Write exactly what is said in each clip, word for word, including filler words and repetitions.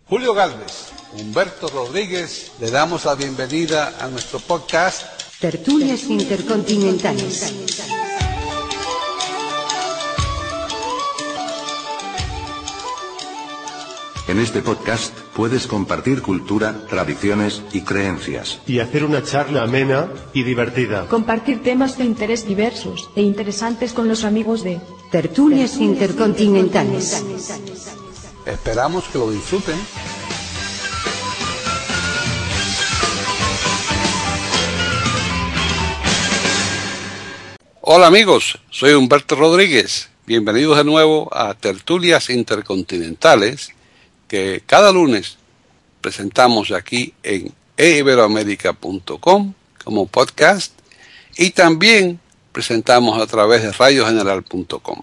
Julio Gálvez, Humberto Rodríguez, le damos la bienvenida a nuestro podcast Tertulias Intercontinentales. En este podcast puedes compartir cultura, tradiciones y creencias. Y hacer una charla amena y divertida. Compartir temas de interés diversos e interesantes con los amigos de Tertulias Intercontinentales. Esperamos que lo disfruten. Hola amigos, soy Humberto Rodríguez. Bienvenidos de nuevo a Tertulias Intercontinentales, que cada lunes presentamos aquí en e iberoamerica punto com como podcast y también presentamos a través de radio general punto com.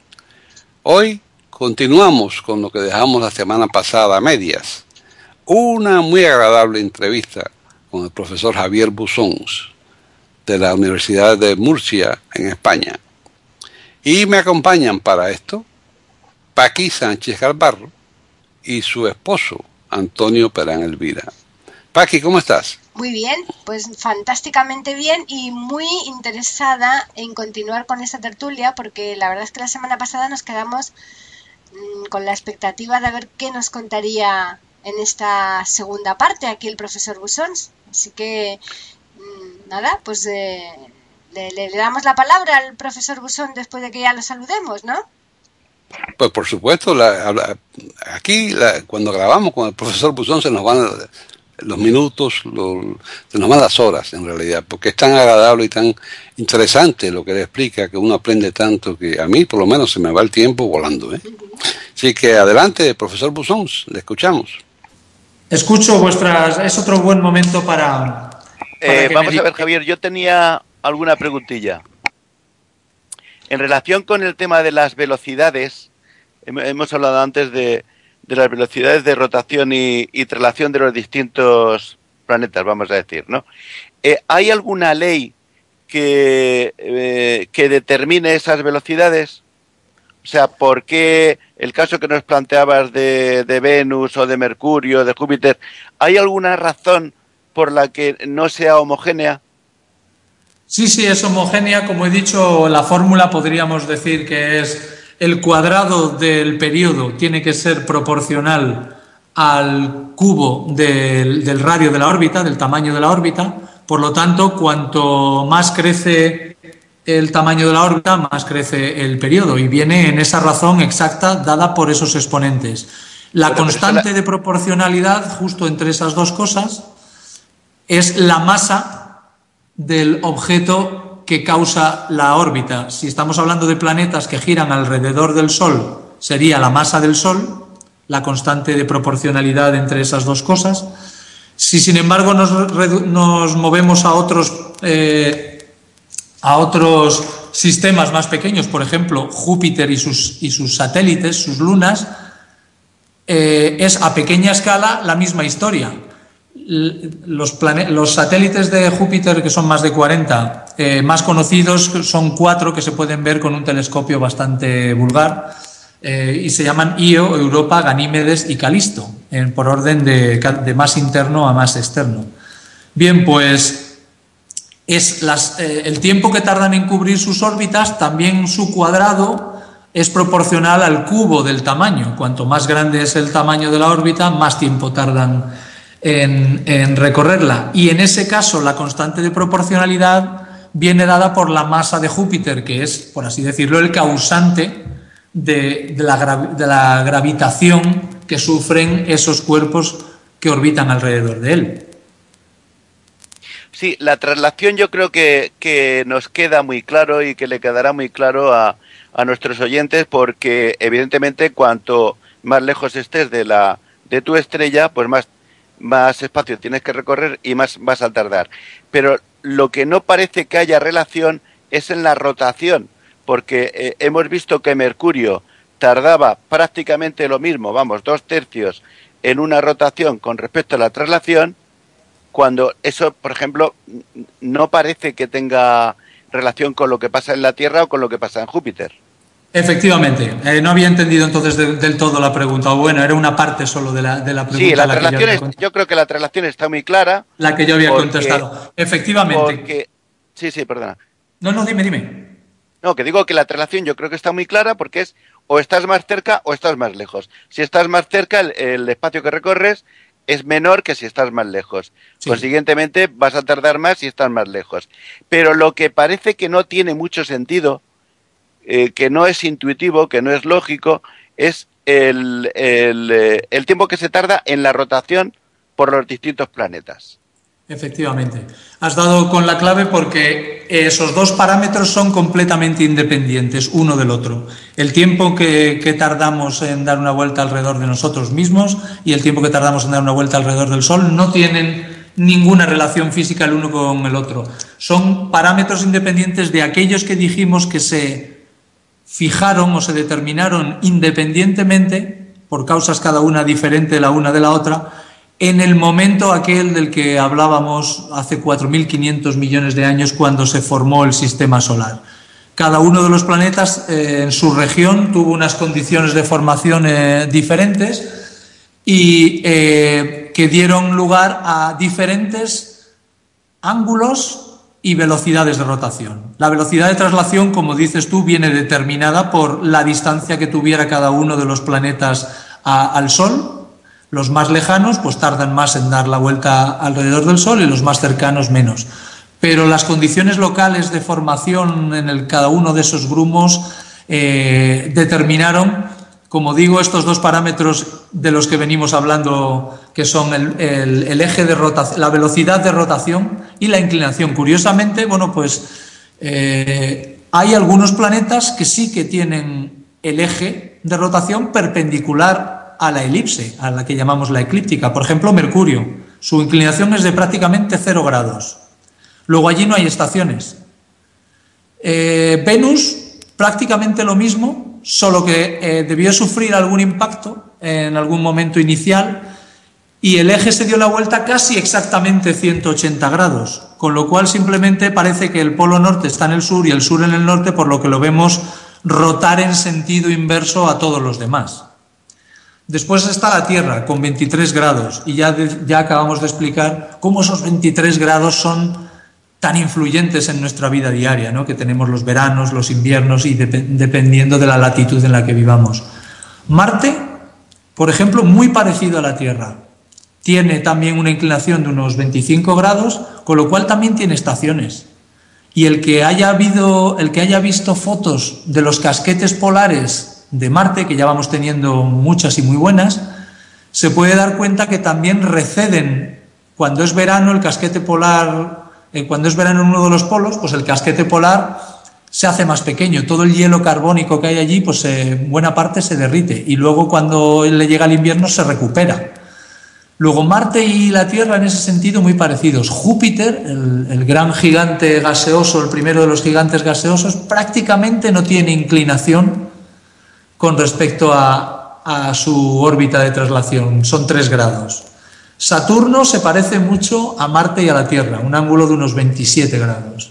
Hoy continuamos con lo que dejamos la semana pasada a medias. Una muy agradable entrevista con el profesor Javier Busons de la Universidad de Murcia en España. Y me acompañan para esto Paqui Sánchez Galvarro y su esposo Antonio Perán Elvira. Paqui, ¿cómo estás? Muy bien, pues fantásticamente bien y muy interesada en continuar con esta tertulia, porque la verdad es que la semana pasada nos quedamos mmm, con la expectativa de ver qué nos contaría en esta segunda parte aquí el profesor Busons. Así que mmm, nada, pues eh, le, le, le damos la palabra al profesor Busons después de que ya lo saludemos, ¿no? Pues por supuesto, la, la, aquí la, cuando grabamos con el profesor Busons se nos van los minutos, los, se nos van las horas en realidad, porque es tan agradable y tan interesante lo que le explica, que uno aprende tanto que a mí por lo menos se me va el tiempo volando, ¿eh? Así que adelante, profesor Busons, le escuchamos. Escucho vuestras, es otro buen momento para... para eh, que vamos me... a ver, Javier, yo tenía alguna preguntilla. En relación con el tema de las velocidades, hemos hablado antes de, de las velocidades de rotación y, y traslación de los distintos planetas, vamos a decir, ¿no? Eh, ¿Hay alguna ley que, eh, que determine esas velocidades? O sea, ¿por qué el caso que nos planteabas de, de Venus o de Mercurio, de Júpiter, ¿hay alguna razón por la que no sea homogénea? Sí, sí, es homogénea. Como he dicho, la fórmula podríamos decir que es el cuadrado del periodo tiene que ser proporcional al cubo del, del radio de la órbita, del tamaño de la órbita. Por lo tanto, cuanto más crece el tamaño de la órbita, más crece el periodo. Y viene en esa razón exacta dada por esos exponentes. La Bueno, constante la... de proporcionalidad, justo entre esas dos cosas, es la masa del objeto que causa la órbita. Si estamos hablando de planetas que giran alrededor del Sol, sería la masa del Sol, la constante de proporcionalidad entre esas dos cosas. Si sin embargo nos, nos movemos a otros eh, a otros sistemas más pequeños, por ejemplo Júpiter y sus, y sus satélites, sus lunas, eh, es a pequeña escala la misma historia. Los, plane- los satélites de Júpiter, que son más de cuarenta, eh, más conocidos son cuatro que se pueden ver con un telescopio bastante vulgar, eh, y se llaman Io, Europa, Ganímedes y Calisto, eh, por orden de, de más interno a más externo. Bien, pues es las, eh, el tiempo que tardan en cubrir sus órbitas, también su cuadrado es proporcional al cubo del tamaño. Cuanto más grande es el tamaño de la órbita, más tiempo tardan En, en recorrerla, y en ese caso la constante de proporcionalidad viene dada por la masa de Júpiter, que es, por así decirlo, el causante de, de, la, gravi- de la gravitación que sufren esos cuerpos que orbitan alrededor de él. Sí, la traslación yo creo que, que nos queda muy claro y que le quedará muy claro a, a nuestros oyentes, porque evidentemente cuanto más lejos estés de, la, de tu estrella, pues más más espacio tienes que recorrer y más vas a tardar. Pero lo que no parece que haya relación es en la rotación, porque eh, hemos visto que Mercurio tardaba prácticamente lo mismo, vamos, dos tercios en una rotación con respecto a la traslación, cuando eso, por ejemplo, no parece que tenga relación con lo que pasa en la Tierra o con lo que pasa en Júpiter. Efectivamente, eh, no había entendido entonces de, del todo la pregunta, o bueno, era una parte solo de la, de la pregunta. Sí, la la traslación yo, es, yo creo que la traslación está muy clara. La que yo había porque, contestado. Efectivamente. Porque, sí, sí, perdona. No, no, dime, dime. No, que digo que la traslación yo creo que está muy clara porque es o estás más cerca o estás más lejos. Si estás más cerca, el, el espacio que recorres es menor que si estás más lejos. Sí. Consiguientemente, vas a tardar más si estás más lejos. Pero lo que parece que no tiene mucho sentido, eh, que no es intuitivo, que no es lógico, es el, el, eh, el tiempo que se tarda en la rotación por los distintos planetas. Efectivamente. Has dado con la clave porque esos dos parámetros son completamente independientes uno del otro. El tiempo que, que tardamos en dar una vuelta alrededor de nosotros mismos y el tiempo que tardamos en dar una vuelta alrededor del Sol no tienen ninguna relación física el uno con el otro. Son parámetros independientes de aquellos que dijimos que se fijaron o se determinaron independientemente, por causas cada una diferente la una de la otra, en el momento aquel del que hablábamos hace cuatro mil quinientos millones de años cuando se formó el sistema solar. Cada uno de los planetas eh, en su región tuvo unas condiciones de formación eh, diferentes y eh, que dieron lugar a diferentes ángulos y velocidades de rotación. La velocidad de traslación, como dices tú, viene determinada por la distancia que tuviera cada uno de los planetas a, al Sol. Los más lejanos pues tardan más en dar la vuelta alrededor del Sol y los más cercanos menos. Pero las condiciones locales de formación en el, cada uno de esos grumos eh, determinaron, como digo, estos dos parámetros de los que venimos hablando, que son el, el, el eje de rotación, la velocidad de rotación y la inclinación. Curiosamente, bueno, pues eh, hay algunos planetas que sí que tienen el eje de rotación perpendicular a la elipse, a la que llamamos la eclíptica. Por ejemplo, Mercurio, su inclinación es de prácticamente cero grados. Luego allí no hay estaciones. Eh, Venus, prácticamente lo mismo, solo que eh, debió sufrir algún impacto en algún momento inicial y el eje se dio la vuelta casi exactamente ciento ochenta grados, con lo cual simplemente parece que el polo norte está en el sur y el sur en el norte, por lo que lo vemos rotar en sentido inverso a todos los demás. Después está la Tierra, con veintitrés grados, y ya, de, ya acabamos de explicar cómo esos veintitrés grados son tan influyentes en nuestra vida diaria, ¿no? Que tenemos los veranos, los inviernos, y dep dependiendo de la latitud en la que vivamos. Marte, por ejemplo, muy parecido a la Tierra. Tiene también una inclinación de unos veinticinco grados, con lo cual también tiene estaciones. Y el que haya, habido, el que haya visto fotos de los casquetes polares de Marte, que ya vamos teniendo muchas y muy buenas, se puede dar cuenta que también receden cuando es verano el casquete polar, eh, cuando es verano en uno de los polos, pues el casquete polar se hace más pequeño, todo el hielo carbónico que hay allí, pues eh, buena parte se derrite y luego cuando le llega el invierno se recupera. Luego Marte y la Tierra en ese sentido muy parecidos. Júpiter, el, el gran gigante gaseoso, el primero de los gigantes gaseosos, prácticamente no tiene inclinación con respecto a, a su órbita de traslación, son tres grados. Saturno se parece mucho a Marte y a la Tierra, un ángulo de unos veintisiete grados.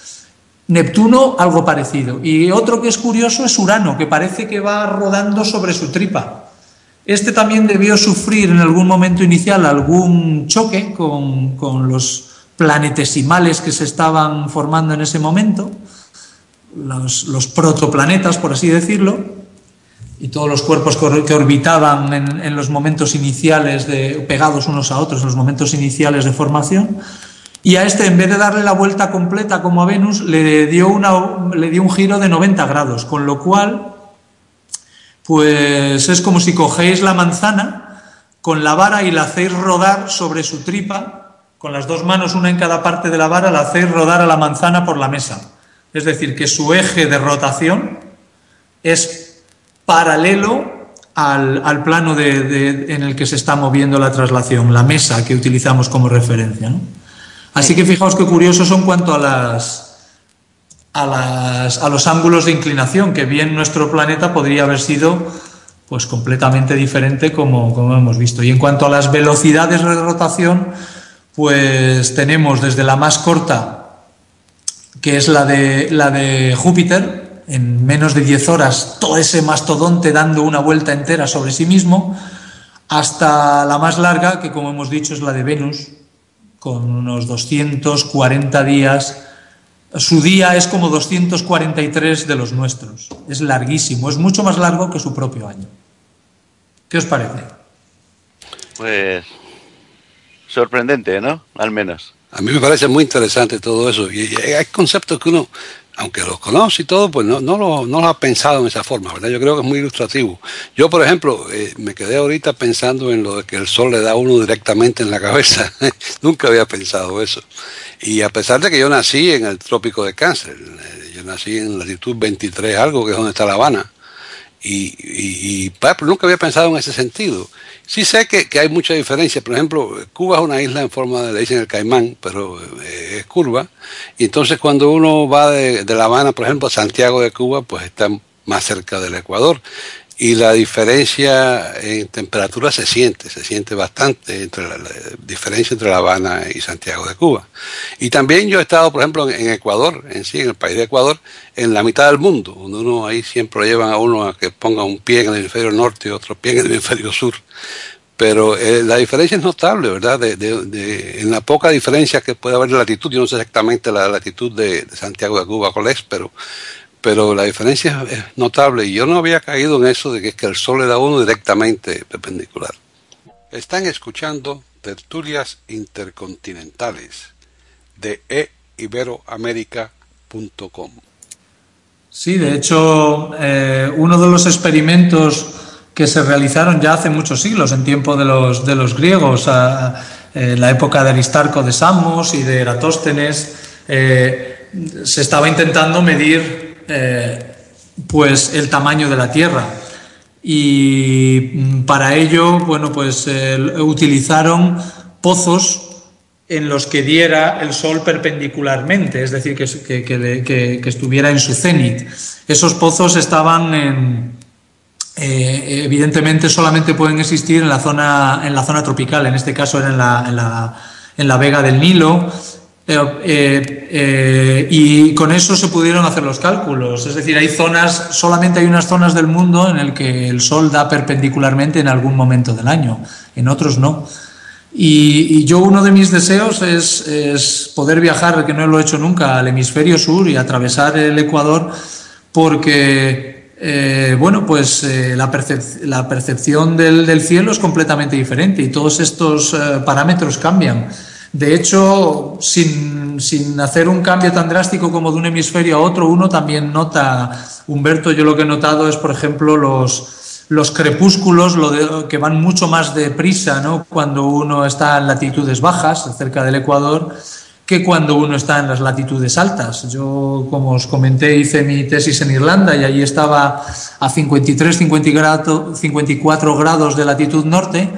Neptuno, algo parecido. Y otro que es curioso es Urano, que parece que va rodando sobre su tripa. Este también debió sufrir en algún momento inicial algún choque con, con los planetesimales que se estaban formando en ese momento, los, los protoplanetas, por así decirlo, y todos los cuerpos que orbitaban en, en los momentos iniciales, de, pegados unos a otros, en los momentos iniciales de formación, y a este, en vez de darle la vuelta completa como a Venus, le dio, una, le dio un giro de noventa grados, con lo cual, pues es como si cogéis la manzana con la vara y la hacéis rodar sobre su tripa, con las dos manos, una en cada parte de la vara, la hacéis rodar a la manzana por la mesa. Es decir, que su eje de rotación es paralelo al, al plano de, de, en el que se está moviendo la traslación, la mesa que utilizamos como referencia, ¿no? Así que fijaos qué curiosos son cuanto a, las, a, las, a los ángulos de inclinación, que bien nuestro planeta podría haber sido pues, completamente diferente como, como hemos visto. Y en cuanto a las velocidades de rotación, pues tenemos desde la más corta, que es la de, la de Júpiter, en menos de diez horas todo ese mastodonte dando una vuelta entera sobre sí mismo, hasta la más larga, que como hemos dicho es la de Venus, con unos doscientos cuarenta días. Su día es como doscientos cuarenta y tres de los nuestros. Es larguísimo, es mucho más largo que su propio año. ¿Qué os parece? Pues sorprendente, ¿no? Al menos. A mí me parece muy interesante todo eso. Y hay conceptos que uno, aunque los conoce y todo, pues no, no, lo, no lo ha pensado en esa forma, ¿verdad? Yo creo que es muy ilustrativo. Yo, por ejemplo, eh, me quedé ahorita pensando en lo de que el sol le da a uno directamente en la cabeza. Nunca había pensado eso. Y a pesar de que yo nací en el trópico de Cáncer, yo nací en latitud veintitrés algo, que es donde está La Habana, y, y, y pero nunca había pensado en ese sentido. Sí sé que, que hay mucha diferencia. Por ejemplo, Cuba es una isla en forma de, le dicen el caimán, pero eh, es curva, y entonces cuando uno va de, de La Habana, por ejemplo, a Santiago de Cuba, pues está más cerca del Ecuador, y la diferencia en temperatura se siente, se siente bastante, entre la, la diferencia entre La Habana y Santiago de Cuba. Y también yo he estado, por ejemplo, en, en Ecuador, en sí, en el país de Ecuador, en la mitad del mundo, donde uno ahí siempre lo llevan a uno a que ponga un pie en el hemisferio norte y otro pie en el hemisferio sur. Pero eh, la diferencia es notable, ¿verdad? De, de, de, en la poca diferencia que puede haber de latitud, yo no sé exactamente la latitud de, de Santiago de Cuba cuál es, pero pero la diferencia es notable, y yo no había caído en eso de que, es que el sol le da a uno directamente perpendicular. Están escuchando Tertulias Intercontinentales de e iberoamerica punto com. Sí, de hecho, eh, uno de los experimentos que se realizaron ya hace muchos siglos, en tiempo de los, de los griegos, a, en la época de Aristarco de Samos y de Eratóstenes, eh, se estaba intentando medir Eh, pues el tamaño de la Tierra, y para ello, bueno, pues eh, utilizaron pozos en los que diera el sol perpendicularmente, es decir, que, que, que, que estuviera en su cenit. Esos pozos estaban en, eh, evidentemente solamente pueden existir en la zona, en la zona tropical, en este caso era en la, en la, en la vega del Nilo. Eh, eh, eh, y con eso se pudieron hacer los cálculos. Es decir, hay zonas, solamente hay unas zonas del mundo en el que el sol da perpendicularmente en algún momento del año, en otros no. Y, y yo, uno de mis deseos es, es poder viajar, que no lo he hecho nunca, al hemisferio sur y atravesar el Ecuador, porque eh, bueno, pues eh, la, percep- la percepción del, del cielo es completamente diferente, y todos estos eh, parámetros cambian. De hecho, sin, sin hacer un cambio tan drástico como de un hemisferio a otro, uno también nota, Humberto, yo lo que he notado es, por ejemplo, los, los crepúsculos, lo de, que van mucho más deprisa, ¿no?, cuando uno está en latitudes bajas, cerca del Ecuador, que cuando uno está en las latitudes altas. Yo, como os comenté, hice mi tesis en Irlanda y allí estaba a cincuenta y tres, cincuenta y cuatro grados de latitud norte.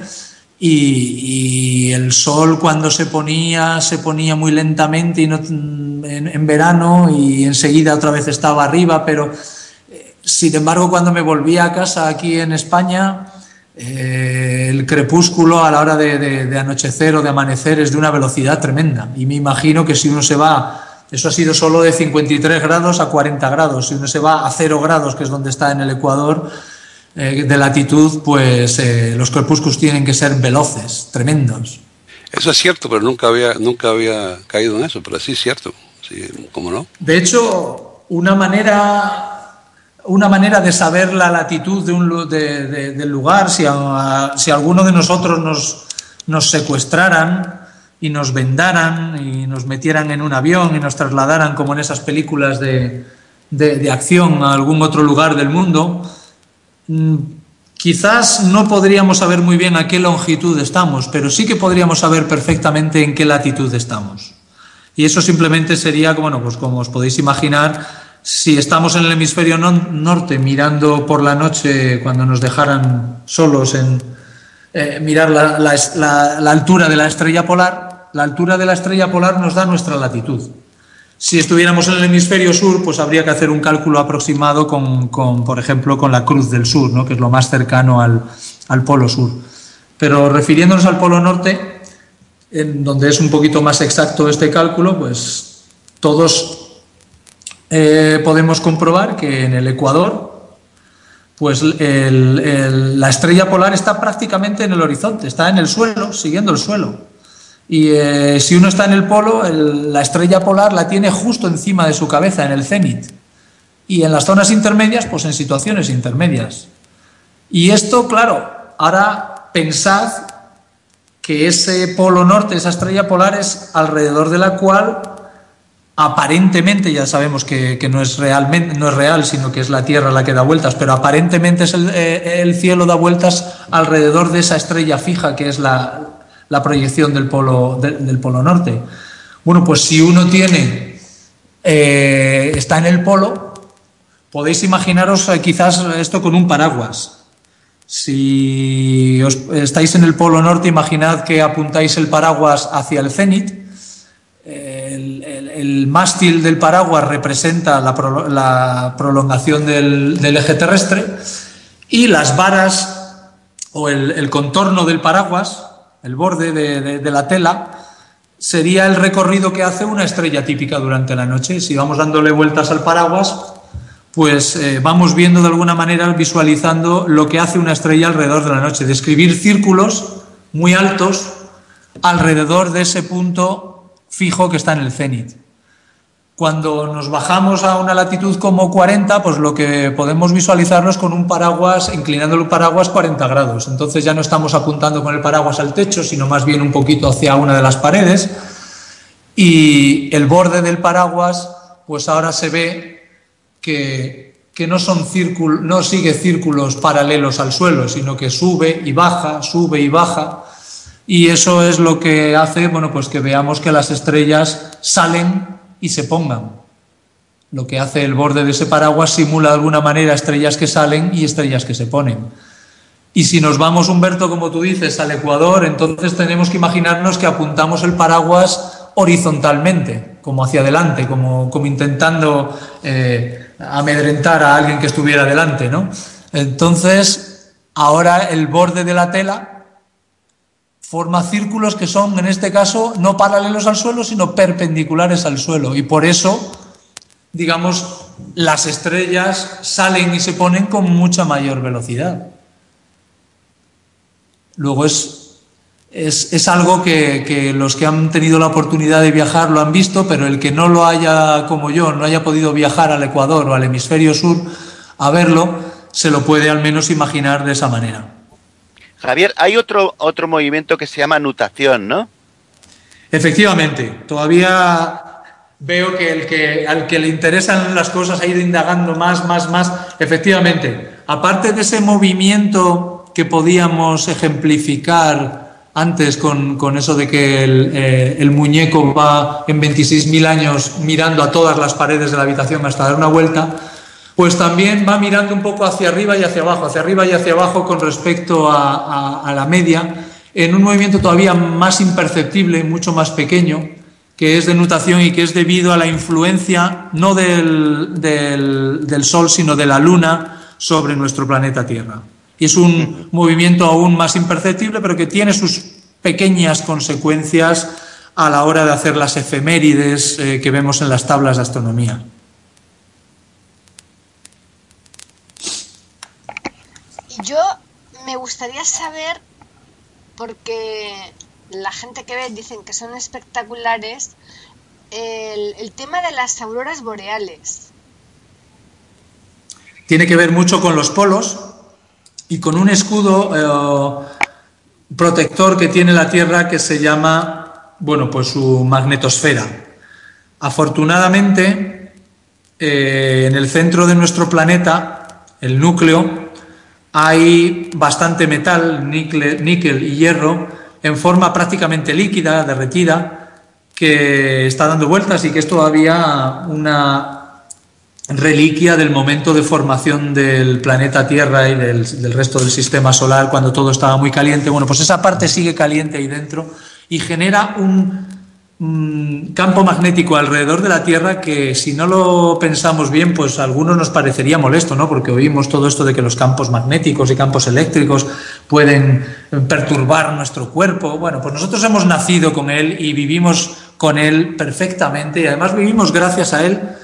Y, y el sol, cuando se ponía, se ponía muy lentamente y no, en, en verano, y enseguida otra vez estaba arriba, pero eh, sin embargo, cuando me volví a casa aquí en España, eh, el crepúsculo a la hora de, de, de anochecer o de amanecer es de una velocidad tremenda, y me imagino que si uno se va, eso ha sido solo de cincuenta y tres grados a cuarenta grados, si uno se va a cero grados, que es donde está en el Ecuador, de latitud, pues eh, los crepúsculos tienen que ser veloces, tremendos. Eso es cierto, pero nunca había nunca había caído en eso, pero sí es cierto, sí, ¿cómo no? De hecho, una manera una manera de saber la latitud de un de, de, del lugar, si a, si alguno de nosotros nos nos secuestraran y nos vendaran y nos metieran en un avión y nos trasladaran, como en esas películas de de, de acción, a algún otro lugar del mundo, quizás no podríamos saber muy bien a qué longitud estamos, pero sí que podríamos saber perfectamente en qué latitud estamos. Y eso simplemente sería, bueno, pues como os podéis imaginar, si estamos en el hemisferio norte mirando por la noche, cuando nos dejaran solos, en eh, mirar la, la, la, la altura de la estrella polar, la altura de la estrella polar nos da nuestra latitud. Si estuviéramos en el hemisferio sur, pues habría que hacer un cálculo aproximado con, con por ejemplo, con la Cruz del Sur, ¿no?, que es lo más cercano al, al polo sur. Pero refiriéndonos al polo norte, en donde es un poquito más exacto este cálculo, pues todos eh, podemos comprobar que en el ecuador, pues el, el, la estrella polar está prácticamente en el horizonte, está en el suelo, siguiendo el suelo. Y eh, si uno está en el polo, el, la estrella polar la tiene justo encima de su cabeza, en el cenit. Y en las zonas intermedias, pues en situaciones intermedias. Y esto, claro, ahora pensad que ese polo norte, esa estrella polar, es alrededor de la cual aparentemente, ya sabemos que, que no es realmente, no es real, sino que es la Tierra la que da vueltas, pero aparentemente es el, eh, el cielo da vueltas alrededor de esa estrella fija que es la, la proyección del polo, de, del polo norte. Bueno, pues si uno tiene, eh, está en el polo, podéis imaginaros eh, quizás esto con un paraguas. Si os, estáis en el polo norte, imaginad que apuntáis el paraguas hacia el cenit. El, el, el mástil del paraguas representa la, pro, la prolongación del, del eje terrestre y las varas o el, el contorno del paraguas, el borde de, de, de la tela, sería el recorrido que hace una estrella típica durante la noche. Si vamos dándole vueltas al paraguas, pues eh, vamos viendo de alguna manera, visualizando lo que hace una estrella alrededor de la noche, describir círculos muy altos alrededor de ese punto fijo que está en el cenit. Cuando nos bajamos a una latitud como cuarenta, pues lo que podemos visualizarnos con un paraguas, inclinando el paraguas cuarenta grados. Entonces ya no estamos apuntando con el paraguas al techo, sino más bien un poquito hacia una de las paredes. Y el borde del paraguas, pues ahora se ve que, que no son círculos, no sigue círculos paralelos al suelo, sino que sube y baja, sube y baja. Y eso es lo que hace, bueno, pues que veamos que las estrellas salen y se pongan. Lo que hace el borde de ese paraguas simula de alguna manera estrellas que salen y estrellas que se ponen. Y si nos vamos, Humberto, como tú dices, al ecuador, entonces tenemos que imaginarnos que apuntamos el paraguas horizontalmente, como hacia adelante, como, como intentando eh, amedrentar a alguien que estuviera delante, ¿no? Entonces, ahora el borde de la tela forma círculos que son, en este caso, no paralelos al suelo, sino perpendiculares al suelo. Y por eso, digamos, las estrellas salen y se ponen con mucha mayor velocidad. Luego es, es, es algo que, que los que han tenido la oportunidad de viajar lo han visto, pero el que no lo haya, como yo, no haya podido viajar al Ecuador o al hemisferio sur a verlo, se lo puede al menos imaginar de esa manera. Javier, hay otro, otro movimiento que se llama nutación, ¿no? Efectivamente, todavía veo que el que al que le interesan las cosas ha ido indagando más, más, más. Efectivamente, aparte de ese movimiento que podíamos ejemplificar antes con, con eso de que el, eh, el muñeco va en veintiséis mil años mirando a todas las paredes de la habitación hasta dar una vuelta, pues también va mirando un poco hacia arriba y hacia abajo, hacia arriba y hacia abajo con respecto a, a, a la media, en un movimiento todavía más imperceptible, mucho más pequeño, que es de nutación y que es debido a la influencia no del, del, del Sol, sino de la Luna sobre nuestro planeta Tierra. Y es un movimiento aún más imperceptible, pero que tiene sus pequeñas consecuencias a la hora de hacer las efemérides eh, que vemos en las tablas de astronomía. Yo me gustaría saber, porque la gente que ve dicen que son espectaculares, el, el tema de las auroras boreales. Tiene que ver mucho con los polos y con un escudo eh, protector que tiene la Tierra que se llama, bueno, pues su magnetosfera. Afortunadamente, eh, en el centro de nuestro planeta, el núcleo, hay bastante metal, níquel, níquel y hierro, en forma prácticamente líquida, derretida, que está dando vueltas y que es todavía una reliquia del momento de formación del planeta Tierra y del, del resto del sistema solar, cuando todo estaba muy caliente. Bueno, pues esa parte sigue caliente ahí dentro y genera un campo magnético alrededor de la Tierra que, si no lo pensamos bien, pues a algunos nos parecería molesto, ¿no? Porque oímos todo esto de que los campos magnéticos y campos eléctricos pueden perturbar nuestro cuerpo. Bueno, pues nosotros hemos nacido con él y vivimos con él perfectamente, y además vivimos gracias a él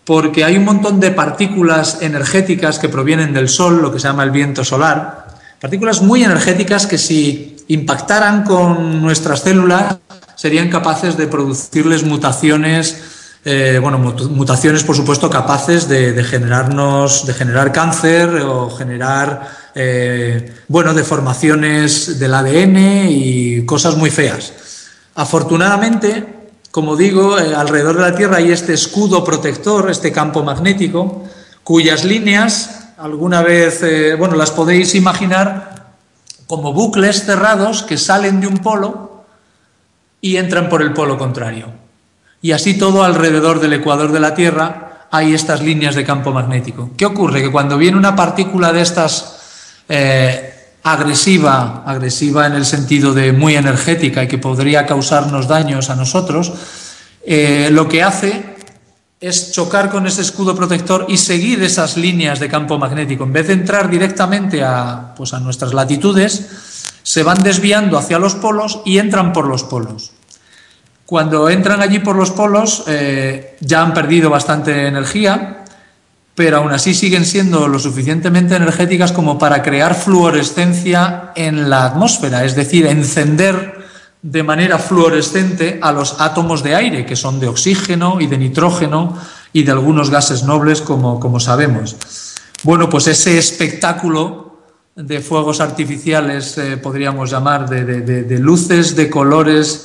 porque hay un montón de partículas energéticas que provienen del Sol, lo que se llama el viento solar, partículas muy energéticas que si impactaran con nuestras células serían capaces de producirles mutaciones, eh, bueno, mutaciones por supuesto capaces de, de generarnos, de generar cáncer o generar, eh, bueno, deformaciones del A D N y cosas muy feas. Afortunadamente, como digo, eh, alrededor de la Tierra hay este escudo protector, este campo magnético, cuyas líneas alguna vez, eh, bueno, las podéis imaginar como bucles cerrados que salen de un polo y entran por el polo contrario. Y así todo alrededor del ecuador de la Tierra hay estas líneas de campo magnético. ¿Qué ocurre? Que cuando viene una partícula de estas eh, agresiva, agresiva en el sentido de muy energética y que podría causarnos daños a nosotros, eh, lo que hace es chocar con ese escudo protector y seguir esas líneas de campo magnético. En vez de entrar directamente a, pues a nuestras latitudes, se van desviando hacia los polos y entran por los polos. Cuando entran allí por los polos eh, ya han perdido bastante energía, pero aún así siguen siendo lo suficientemente energéticas como para crear fluorescencia en la atmósfera, es decir, encender de manera fluorescente a los átomos de aire, que son de oxígeno y de nitrógeno y de algunos gases nobles, como, como sabemos. Bueno, pues ese espectáculo de fuegos artificiales, eh, podríamos llamar, de, de, de, de luces, de colores,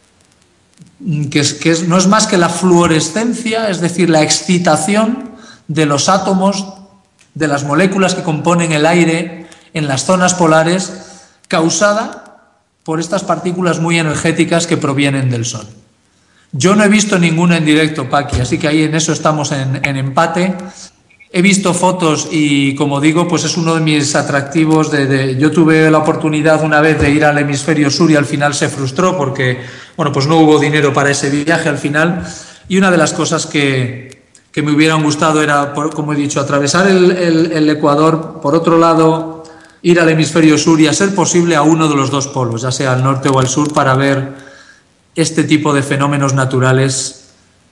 que, es, que es, no es más que la fluorescencia, es decir, la excitación de los átomos, de las moléculas que componen el aire en las zonas polares, causada por estas partículas muy energéticas que provienen del Sol. Yo no he visto ninguna en directo, Paqui, así que ahí en eso estamos en, en empate. He visto fotos y, como digo, pues es uno de mis atractivos. De, de, yo tuve la oportunidad una vez de ir al hemisferio sur y al final se frustró porque, bueno, pues no hubo dinero para ese viaje al final. Y una de las cosas que, que me hubieran gustado era, como he dicho, atravesar el, el, el Ecuador, por otro lado, ir al hemisferio sur y, a ser posible, a uno de los dos polos, ya sea al norte o al sur, para ver este tipo de fenómenos naturales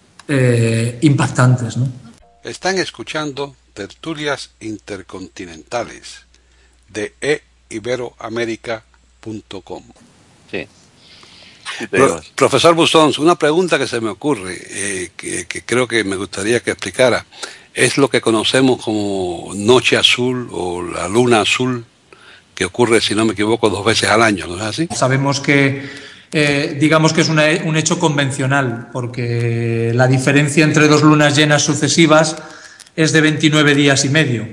eh, impactantes, ¿no? Están escuchando Tertulias Intercontinentales de e iberoamerica punto com. Sí. Sí, Pro, profesor Busons, una pregunta que se me ocurre, eh, que, que creo que me gustaría que explicara, es lo que conocemos como noche azul o la luna azul, que ocurre, si no me equivoco, dos veces al año, ¿no es así? Sabemos que, eh, digamos que es una, un hecho convencional, porque la diferencia entre dos lunas llenas sucesivas es de veintinueve días y medio,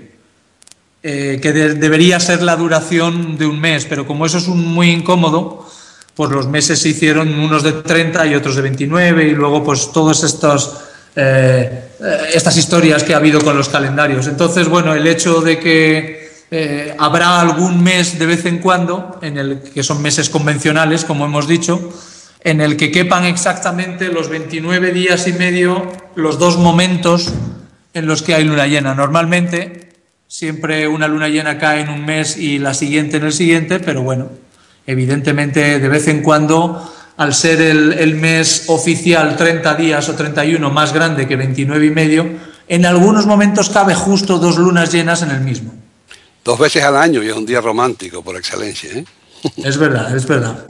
eh, que de, debería ser la duración de un mes, pero como eso es un, muy incómodo, pues los meses se hicieron unos de treinta y otros de veintinueve, y luego pues todos estos... Eh, estas historias que ha habido con los calendarios. Entonces, bueno, el hecho de que eh, habrá algún mes de vez en cuando, en el que son meses convencionales, como hemos dicho, en el que quepan exactamente los veintinueve días y medio, los dos momentos en los que hay luna llena. Normalmente, siempre una luna llena cae en un mes y la siguiente en el siguiente, pero bueno, evidentemente de vez en cuando, al ser el, el mes oficial treinta días o treinta y uno más grande que veintinueve y medio, en algunos momentos cabe justo dos lunas llenas en el mismo. Dos veces al año y es un día romántico por excelencia, ¿eh? Es verdad, es verdad.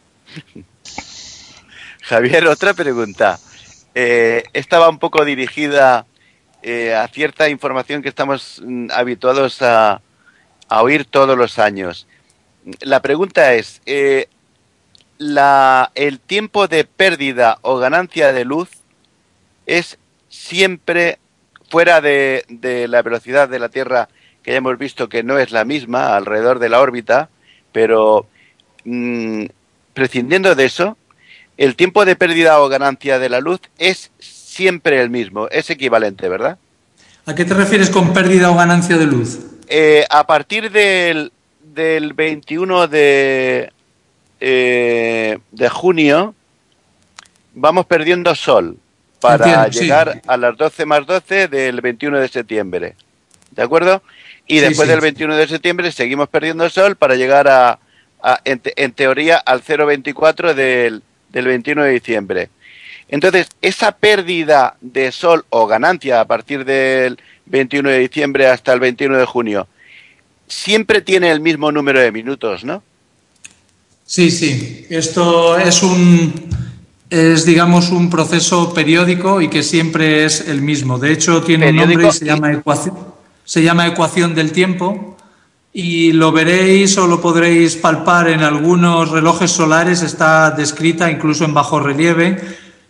Javier, otra pregunta. Eh, estaba un poco dirigida eh, a cierta información que estamos mm, habituados a, a oír todos los años. La pregunta es... Eh, La, el tiempo de pérdida o ganancia de luz es siempre fuera de, de la velocidad de la Tierra, que ya hemos visto que no es la misma alrededor de la órbita, pero mmm, prescindiendo de eso, el tiempo de pérdida o ganancia de la luz es siempre el mismo, es equivalente, ¿verdad? ¿A qué te refieres con pérdida o ganancia de luz? Eh, a partir del, del veintiuno de... Eh, de junio vamos perdiendo sol para Entiendo, llegar sí. a las doce más doce del veintiuno de septiembre, ¿de acuerdo? Y sí, después sí. del veintiuno de septiembre seguimos perdiendo sol para llegar a, a en, te, en teoría al cero veinticuatro del, del veintiuno de diciembre. Entonces, esa pérdida de sol o ganancia a partir del veintiuno de diciembre hasta el veintiuno de junio, siempre tiene el mismo número de minutos, ¿no? Sí, sí. Esto es un, es digamos un proceso periódico y que siempre es el mismo. De hecho, tiene periódico un nombre y se llama ecuación, se llama ecuación del tiempo. Y lo veréis o lo podréis palpar en algunos relojes solares, está descrita incluso en bajo relieve,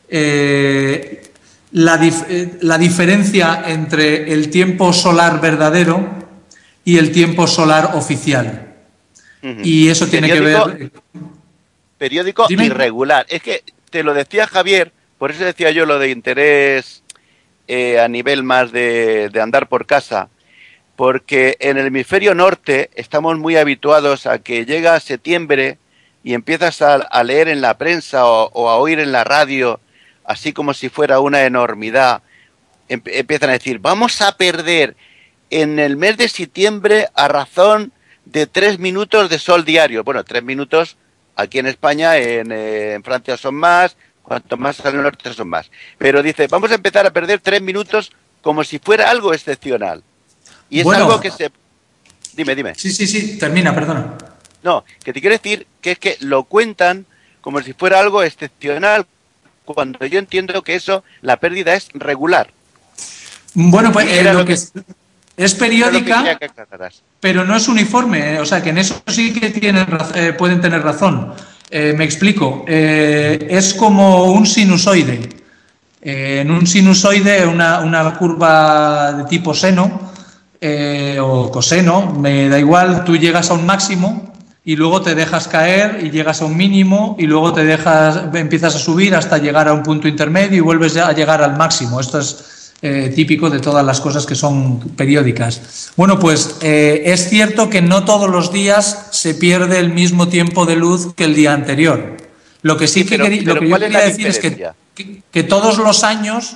eh, la, dif la diferencia entre el tiempo solar verdadero y el tiempo solar oficial. Uh-huh. Y eso tiene periódico, que ver... Periódico ¿Dime? irregular. Es que te lo decía Javier, por eso decía yo lo de interés eh, a nivel más de, de andar por casa. Porque en el hemisferio norte estamos muy habituados a que llega septiembre y empiezas a, a leer en la prensa o, o a oír en la radio, así como si fuera una enormidad, em, empiezan a decir, vamos a perder en el mes de septiembre a razón de tres minutos de sol diario. Bueno, tres minutos aquí en España, en, eh, en Francia son más, cuanto más al norte son más. Pero dice, vamos a empezar a perder tres minutos como si fuera algo excepcional. Y es bueno, algo que se... Dime, dime. Sí, sí, sí, termina, perdona. No, que te quiero decir que es que lo cuentan como si fuera algo excepcional, cuando yo entiendo que eso, la pérdida es regular. Bueno, pues eh, lo, lo que es, es periódica, que que pero no es uniforme, eh, o sea que en eso sí que tienen, eh, pueden tener razón. Eh, me explico, eh, es como un sinusoide. Eh, en un sinusoide, una, una curva de tipo seno, Eh, o coseno, me da igual, tú llegas a un máximo y luego te dejas caer y llegas a un mínimo y luego te dejas, empiezas a subir hasta llegar a un punto intermedio y vuelves a llegar al máximo. Esto es eh, típico de todas las cosas que son periódicas. Bueno, pues eh, es cierto que no todos los días se pierde el mismo tiempo de luz que el día anterior. Lo que sí, sí que, pero, quería, pero lo que yo quería decir es que, que, que todos los años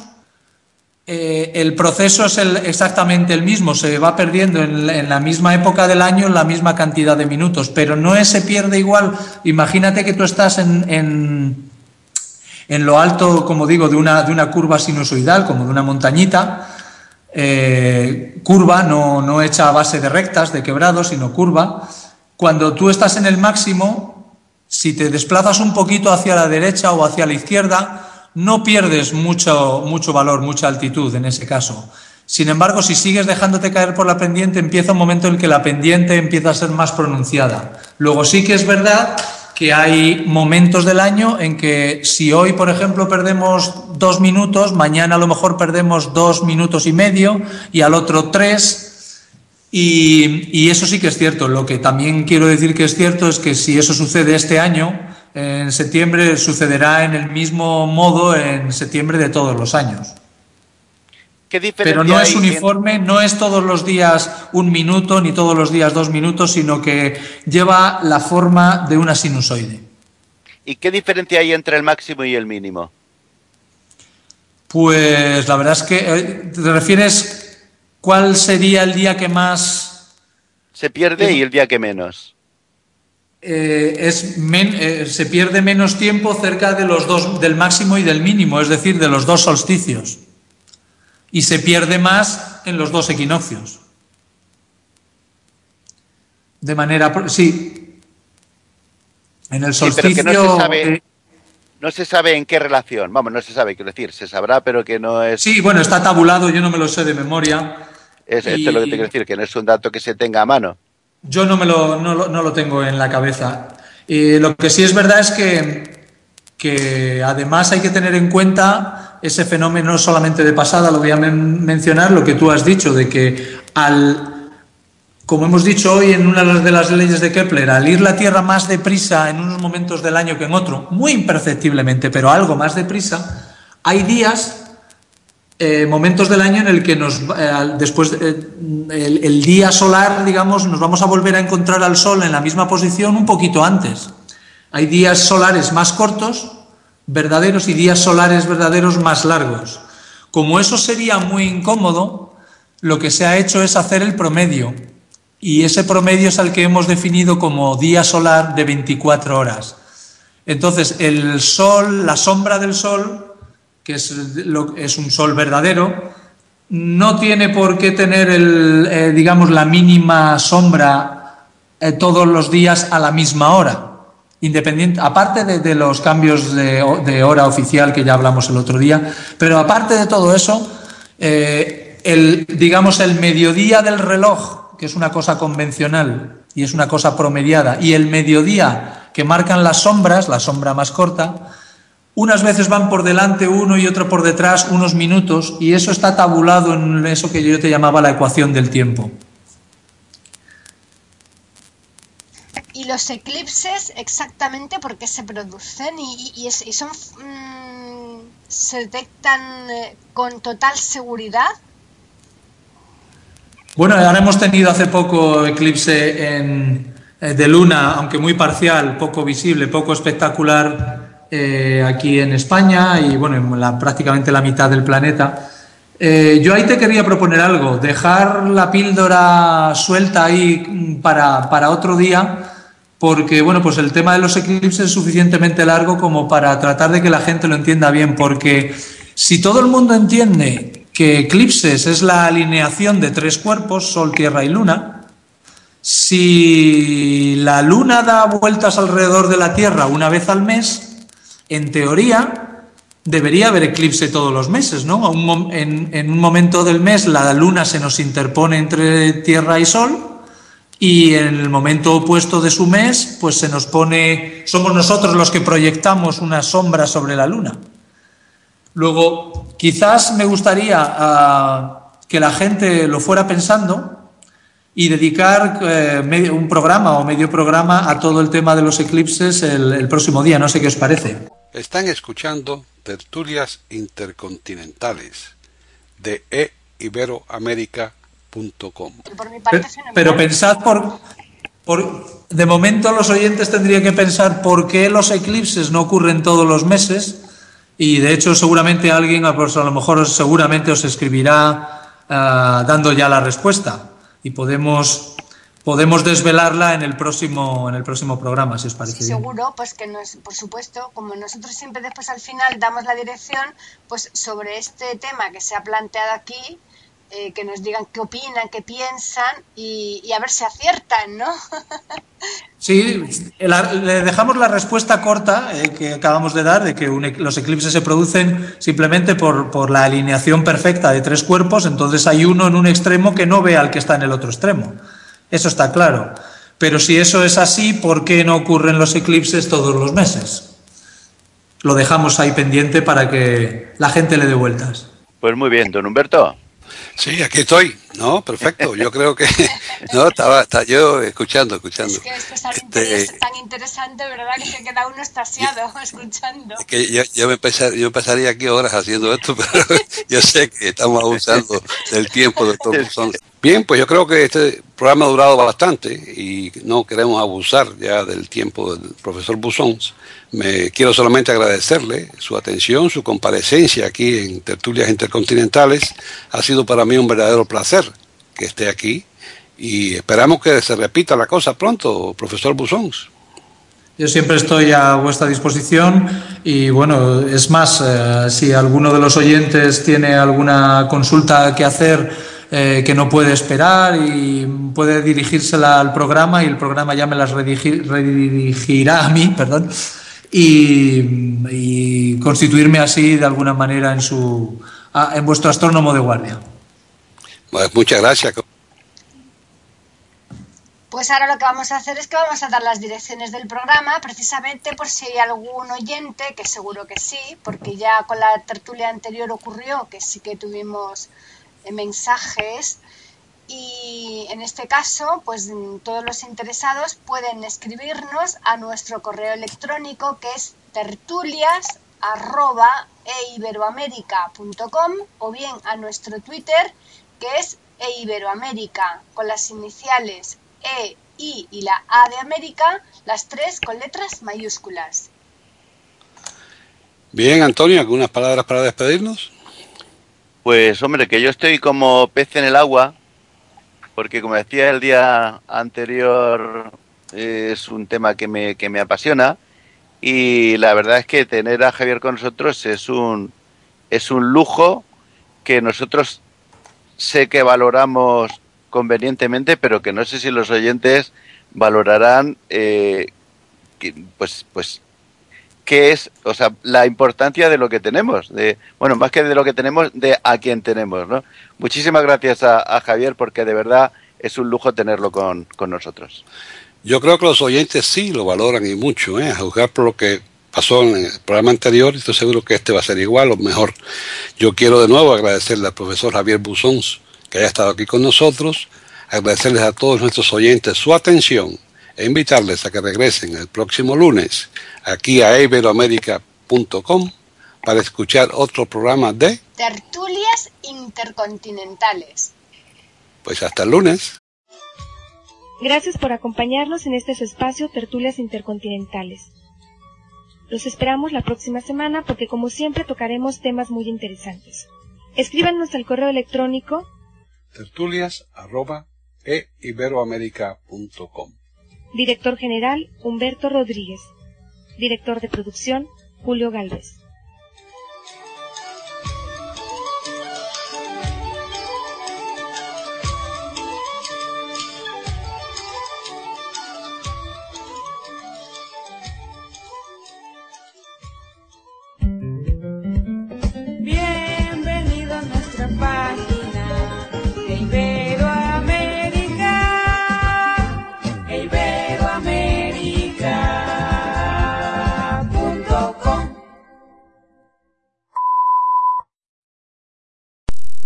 Eh, el proceso es el, exactamente el mismo, se va perdiendo en, en la misma época del año la misma cantidad de minutos, pero no es, se pierde igual. Imagínate que tú estás en, en, en lo alto, como digo, de una, de una curva sinusoidal, como de una montañita, eh, curva, no, no hecha a base de rectas, de quebrados, sino curva. Cuando tú estás en el máximo, si te desplazas un poquito hacia la derecha o hacia la izquierda, no pierdes mucho, mucho valor, mucha altitud en ese caso. Sin embargo, si sigues dejándote caer por la pendiente, empieza un momento en que la pendiente empieza a ser más pronunciada. Luego sí que es verdad que hay momentos del año en que si hoy, por ejemplo, perdemos dos minutos, mañana a lo mejor perdemos dos minutos y medio y al otro tres. Y, y eso sí que es cierto. Lo que también quiero decir que es cierto es que si eso sucede este año, en septiembre sucederá en el mismo modo en septiembre de todos los años. ¿Qué diferencia Pero no es hay uniforme, en... no es todos los días un minuto ni todos los días dos minutos, sino que lleva la forma de una sinusoide. ¿Y qué diferencia hay entre el máximo y el mínimo? Pues la verdad es que te refieres cuál sería el día que más se pierde eh, y el día que menos. Eh, es men, eh, se pierde menos tiempo cerca de los dos, del máximo y del mínimo, es decir, de los dos solsticios. Y se pierde más en los dos equinoccios. De manera... Sí. En el solsticio... Sí, pero que no se sabe, eh, no se sabe en qué relación. Vamos, no se sabe, quiero decir, se sabrá, pero que no es... Sí, bueno, está tabulado, yo no me lo sé de memoria. Es, y... Esto es lo que te quiero decir, que no es un dato que se tenga a mano. Yo no, me lo, no, lo, no lo tengo en la cabeza. Y lo que sí es verdad es que, que además hay que tener en cuenta ese fenómeno solamente de pasada, lo voy a men mencionar, lo que tú has dicho, de que al, como hemos dicho hoy en una de las leyes de Kepler, al ir la Tierra más deprisa en unos momentos del año que en otro, muy imperceptiblemente, pero algo más deprisa, hay días... Eh, momentos del año en el que nos eh, después eh, el, el día solar, digamos, nos vamos a volver a encontrar al Sol en la misma posición un poquito antes. Hay días solares más cortos, verdaderos, y días solares verdaderos más largos. Como eso sería muy incómodo, lo que se ha hecho es hacer el promedio, y ese promedio es el que hemos definido como día solar de veinticuatro horas. Entonces, el Sol, la sombra del Sol, que es, lo, es un sol verdadero, no tiene por qué tener, el, eh, digamos, la mínima sombra eh, todos los días a la misma hora. Independiente, aparte de, de los cambios de, de hora oficial que ya hablamos el otro día, pero aparte de todo eso, eh, el, digamos, el mediodía del reloj, que es una cosa convencional y es una cosa promediada, y el mediodía que marcan las sombras, la sombra más corta, unas veces van por delante uno y otro por detrás unos minutos, y eso está tabulado en eso que yo te llamaba la ecuación del tiempo. ¿Y los eclipses exactamente por qué se producen? ¿Y, y, y son mmm, se detectan eh, con total seguridad? Bueno, ahora hemos tenido hace poco eclipse en, eh, de luna, aunque muy parcial, poco visible, poco espectacular eh, aquí en España y bueno, en la, prácticamente la mitad del planeta. Eh, yo ahí te quería proponer algo, dejar la píldora suelta ahí para, para otro día, porque bueno, pues el tema de los eclipses es suficientemente largo como para tratar de que la gente lo entienda bien, porque si todo el mundo entiende que eclipses es la alineación de tres cuerpos, Sol, Tierra y Luna, si la Luna da vueltas alrededor de la Tierra una vez al mes, en teoría debería haber eclipse todos los meses, ¿no? Un, en, en un momento del mes la Luna se nos interpone entre Tierra y Sol, y en el momento opuesto de su mes, pues se nos pone, somos nosotros los que proyectamos una sombra sobre la Luna. Luego, quizás me gustaría uh, que la gente lo fuera pensando y dedicar eh, medio, un programa o medio programa a todo el tema de los eclipses el, el próximo día. No sé qué os parece. Están escuchando Tertulias Intercontinentales de e iberoamerica punto com. Pero, pero pensad por, por... De momento los oyentes tendrían que pensar por qué los eclipses no ocurren todos los meses. Y de hecho seguramente alguien, pues a lo mejor seguramente os escribirá uh, dando ya la respuesta y podemos podemos desvelarla en el próximo en el próximo programa, si os parece sí, bien. Seguro, pues que nos, por supuesto, como nosotros siempre después al final damos la dirección, pues sobre este tema que se ha planteado aquí, eh, que nos digan qué opinan, qué piensan y, y a ver si aciertan, ¿no? Sí, la, le dejamos la respuesta corta eh, que acabamos de dar, de que un, los eclipses se producen simplemente por, por la alineación perfecta de tres cuerpos, entonces hay uno en un extremo que no ve al que está en el otro extremo. Eso está claro. Pero si eso es así, ¿por qué no ocurren los eclipses todos los meses? Lo dejamos ahí pendiente para que la gente le dé vueltas. Pues muy bien, don Humberto. Sí, aquí estoy. No, perfecto. Yo creo que no estaba, estaba yo escuchando, escuchando. Es que esto es tan, este, interes, tan interesante, ¿verdad? Que se queda uno extasiado escuchando. Es que yo, yo me empezar, yo pasaría aquí horas haciendo esto, pero yo sé que estamos abusando del tiempo de todos nosotros. Bien, pues yo creo que este programa ha durado bastante y no queremos abusar ya del tiempo del profesor Buzón. Me quiero solamente agradecerle su atención, su comparecencia aquí en Tertulias Intercontinentales. Ha sido para mí un verdadero placer que esté aquí y esperamos que se repita la cosa pronto, profesor Buzón. Yo siempre estoy a vuestra disposición y bueno, es más, eh, si alguno de los oyentes tiene alguna consulta que hacer eh, que no puede esperar y puede dirigírsela al programa y el programa ya me las redirigir, redirigirá a mí, perdón, y, y constituirme así de alguna manera en su en vuestro astrónomo de guardia. Pues muchas gracias. Pues ahora lo que vamos a hacer es que vamos a dar las direcciones del programa, precisamente por si hay algún oyente, que seguro que sí, porque ya con la tertulia anterior ocurrió que sí que tuvimos eh, mensajes, y en este caso, pues todos los interesados pueden escribirnos a nuestro correo electrónico, que es tertulias arroba e iberoamerica punto com, o bien a nuestro Twitter, que es eiberoamerica, con las iniciales E, I y la A de América, las tres con letras mayúsculas. Bien, Antonio, ¿algunas palabras para despedirnos? Pues hombre, que yo estoy como pez en el agua, porque como decía el día anterior, es un tema que me, que me apasiona, y la verdad es que tener a Javier con nosotros es un es un lujo que nosotros sé que valoramos convenientemente, pero que no sé si los oyentes valorarán eh, que, pues pues qué es, o sea, la importancia de lo que tenemos, de bueno, más que de lo que tenemos, de a quién tenemos, ¿no? Muchísimas gracias a, a Javier, porque de verdad es un lujo tenerlo con, con nosotros. Yo creo que los oyentes sí lo valoran y mucho, ¿eh? A juzgar por lo que pasó en el programa anterior, y estoy seguro que este va a ser igual o mejor. Yo quiero de nuevo agradecerle al profesor Javier Busons que haya estado aquí con nosotros, agradecerles a todos nuestros oyentes su atención e invitarles a que regresen el próximo lunes aquí a iberoamerica punto com para escuchar otro programa de Tertulias Intercontinentales. Pues hasta el lunes. Gracias por acompañarnos en este su espacio Tertulias Intercontinentales. Los esperamos la próxima semana porque como siempre tocaremos temas muy interesantes. Escríbanos al correo electrónico tertulias arroba e iberoamerica punto com. Director General Humberto Rodríguez. Director de Producción Julio Gálvez.